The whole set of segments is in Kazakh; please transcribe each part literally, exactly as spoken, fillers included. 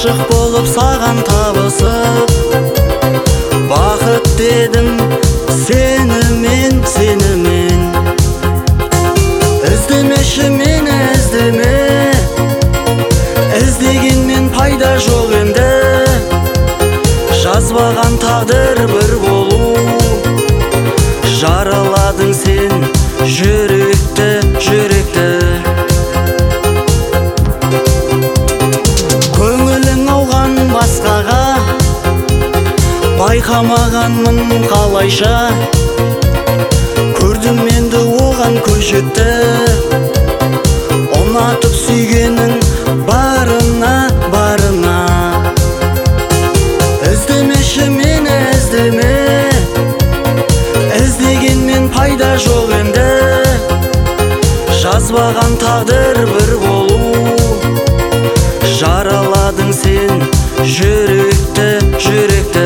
ғашық болып саған табысып, бақыт дедім сенімен, сенімен. Іздемеші мені, іздеме, іздегенмен пайда жоқ енді. Жазбаған тағдыр бір болу, жараладың сен жүректі, жүректі. Көңілің ауған басқаға, байқамағанмын қалайша. Көрдім енді оған көз жетті, ұнатып сүйгенің барына, барына. Іздемеші мені, іздеме, іздегенмен пайда жоқ енді. Жазбаған тағдыр бір болу, жараладың сен жүректі, жүректі.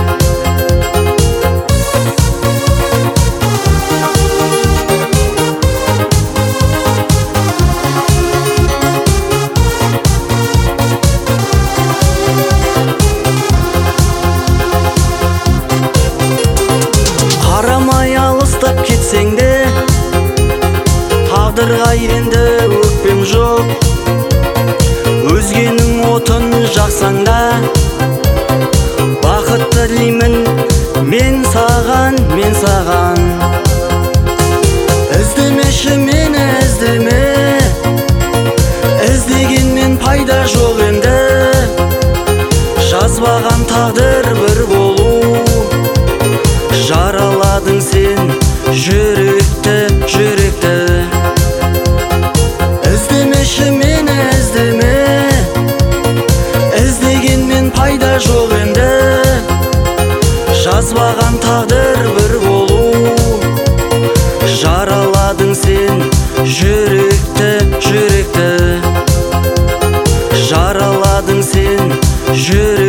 Қарамай алыстап кетсең де, тағдырға енді өкпем жоқ. Өзгенің отын жақсаң да, бақыт тілеймін мен саған, мен саған. Іздемеші мені, іздеме, іздегенмен пайда жоқ енді. Жазбаған тағдыр бір болу, жараладың сен жүректі, жүректі. Іздемеші мені, іздеме, іздегенмен пайда жоқ енді. Жазбаған тағдыр бір болу, жараладың сен жүректі, жүректі. Жараладың сен жүректі.